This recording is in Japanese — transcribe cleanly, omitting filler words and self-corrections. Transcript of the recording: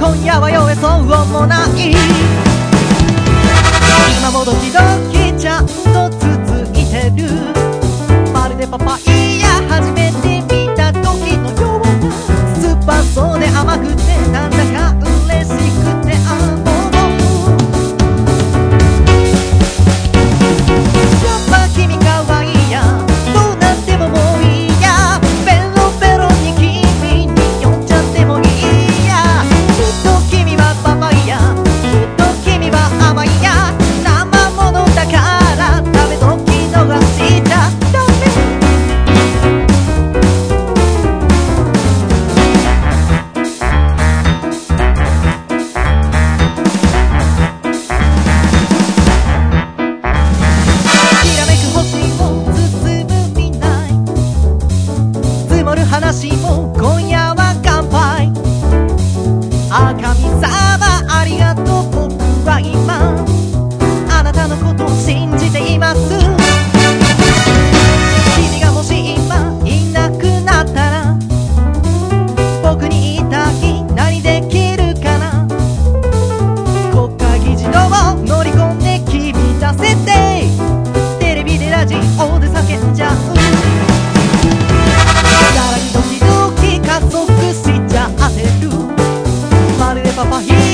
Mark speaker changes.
Speaker 1: 今夜は酔えそうもない。今もドキドキちゃんと続いてる。まるでパパイヤ初めて見た時のような、酸っぱそうで甘くてなんだか嬉しくてやっぱ君かわいいや、どうなってももういいや、ペロペロに君に酔っちゃってもいいや。きっと君はパパイヤ、きっと君は甘いや、生ものだから食べとき逃しちゃダメ。きらめく星を包む未来、積もる話も今夜は乾杯。あ、神様ありがとう、僕は今あなたのことを信じています。君がもし今いなくなったら僕に言いたい何できるかな。国会議事堂を乗り込んで君出せて、テレビでラジオで叫んじゃう。さらにドキドキ加速しちゃってる。まるでパパ